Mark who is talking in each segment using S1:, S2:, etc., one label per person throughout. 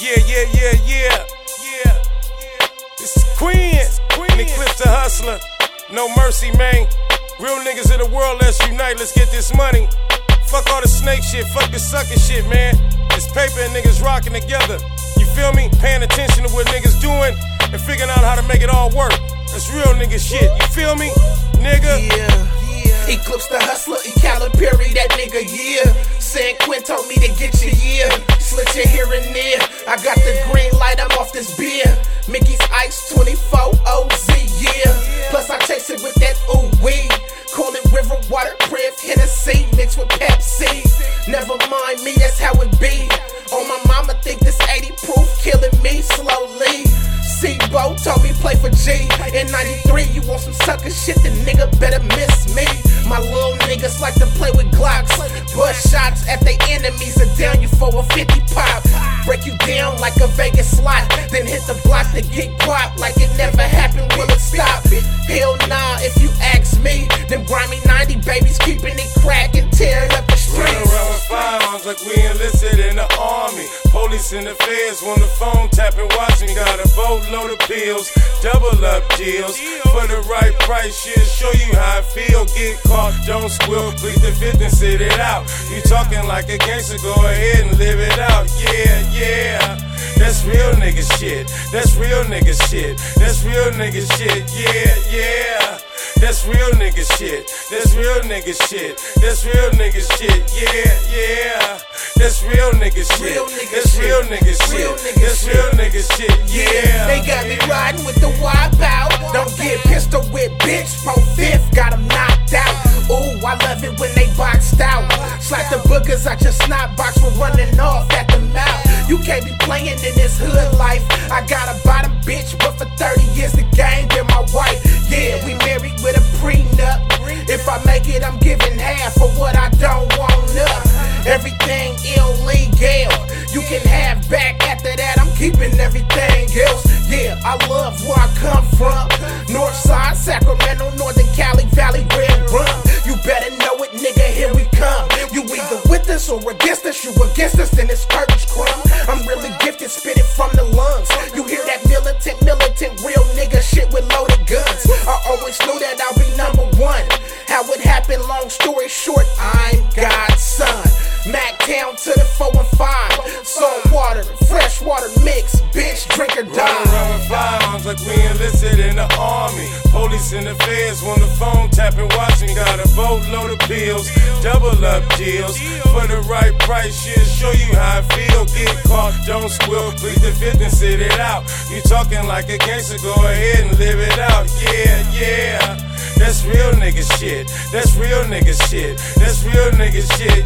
S1: Yeah. This is Queen. And Eclipse the Hustler. No mercy, man. Real niggas of the world, let's unite, let's get this money. Fuck all the snake shit, fuck the sucker shit, man. It's paper and niggas rocking together. You feel me? Paying attention to what niggas doing and figuring out how to make it all work. That's real nigga shit, you feel me? Nigga?
S2: Yeah. Eclipse the Hustler, Calipari, that nigga, yeah. San Quinn told me to get your year. Slit your here and there. I got the green light, I'm off this beer. Mickey's Ice 24 OZ, yeah. Plus I chase it with that ooh wee. Call it river water, Priv, Hennessy, mixed with Pepsi. Never mind me, that's how it be. Oh, my mama think this 80 proof, killing me slowly. C-Bo told me play for G. In 93, you want some sucker shit, the nigga better miss me. My little niggas like to play with Glocks. Bust shots at they enemies and down you for a 50 pop. Break you down like a Vegas slot, then hit the block to get guap. Like it never happened, will it stop? Hell nah, if you ask me. Them grimy 90 babies keeping it crackin', tearing up the streets.
S1: Run around with firearms like we enlisted in the army. Police and the feds on the phone tapping, watching. Got a boatload of pills, double up deals. For the right price, shit, show you how I feel. Get caught, don't squeal, plead the fifth and sit it out. You talking like a gangster, go ahead and live it out. Yeah. That's real nigga shit. That's real nigga shit. That's real nigga shit. Yeah. That's real nigga shit. That's real nigga shit. That's real nigga shit. Yeah. That's real nigga shit. That's real nigga shit. That's real nigga shit. Yeah.
S2: They got me riding with the wipe out. Don't get pistol whipped, bitch. Pro fifth, got them knocked out. Ooh, I love it when they boxed out. Slap the boogers out your snot box for running off at the mouth. You can't be playing in this hood life. I got a bottom bitch, but for 30 years the game been my wife. Yeah, we married with a prenup. If I make it, I'm giving half for what I don't want up. Everything illegal, you can have back. After that, I'm keeping everything else. Yeah, I love where I come from. North Side, Sacramento, Northern Cali, Valley, Red Rum. You better know it, nigga, here we come. You either with us or against us. You against us, then it's curtains crumb. I'm really gifted, spit it from the lungs. You hear that militant, real nigga shit with loaded guns. I always knew that I'll be number one. How it happened, long story short, I'm God's son. Mac Town to the 4 and 5. Salt water, fresh water mix, bitch, drink or die.
S1: Run around with firearms like we enlisted in the army. Police and the feds on the phone tapping, watching. Got a boatload of pills, double up deals. For the right price, shit, show you how I feel. Get caught, don't squeal, plead the fifth and sit it out. You talking like a gangster, go ahead and live it out. Yeah. That's real nigga shit. That's real nigga shit. That's real nigga shit.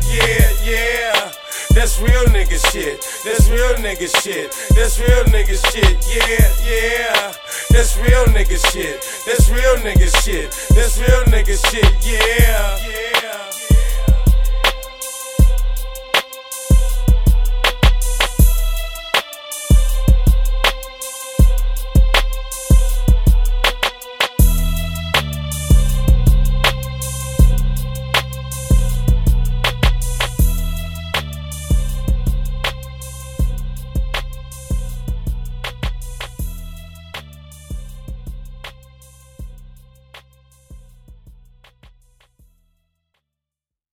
S1: Yeah. That's real nigga shit. That's real nigga shit. That's real nigga shit. Yeah. That's real nigga shit. That's real nigga shit. That's real nigga shit. Yeah.